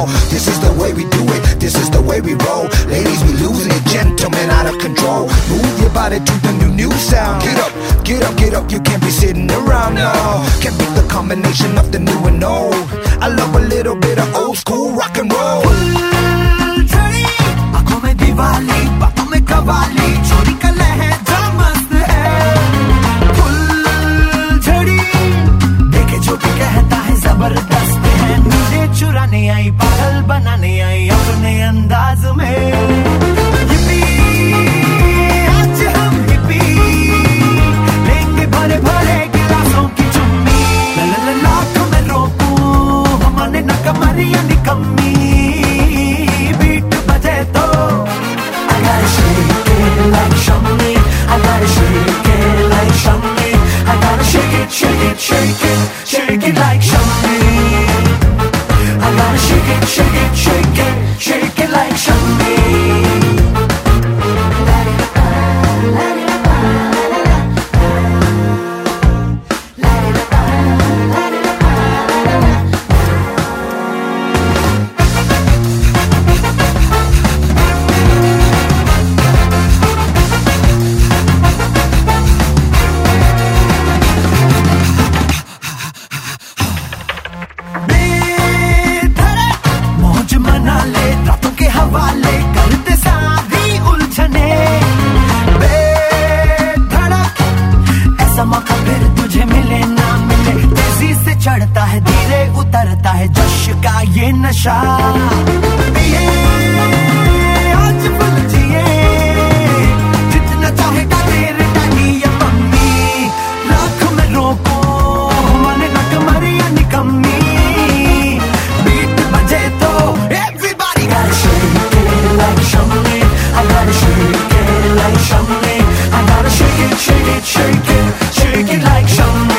know. This is the way we do it, this is the way we roll. Ladies, we losing it, gentlemen out of control. Move your body to the new sound. Get up, get up, get up, you can't be sitting around, no. Can't beat the combination of the new and old. I love a little bit of old school rock and roll. आंखों में दिवाली, बातों में कवाली, छोरी का लहजा मस्त है। फुलझड़ी देखे जो भी कहता है जबरदस्त है। मुझे चुराने आई, पागल बनाने आई अपने अंदाज में। हिप्पी, आज हम हिप्पी, लेंगे भरे भरे गिलासों की चुम्मी। लाख में रोकूं, हमारे न कमरिया निकम्मी। बीट बजे तो I gotta shake it like Shummi, I gotta shake it like Shummi, I gotta shake it, shake it, shake it, shake it like Shummi. I gotta shake it, shake it, shake it, shake it like Shummi. चढ़ता है धीरे उतरता है जश का ये नशा। पिए आज फुल जिए, जितना चाहे तेरे डैडी या मम्मी। लाख में रोको, माने न कमरिया निकम्मी। बीट बजे तो everybody gotta shake it like Shummi, I gotta shake it like Shummi, I gotta shake it, shake it, shake it, shake it like Shummi.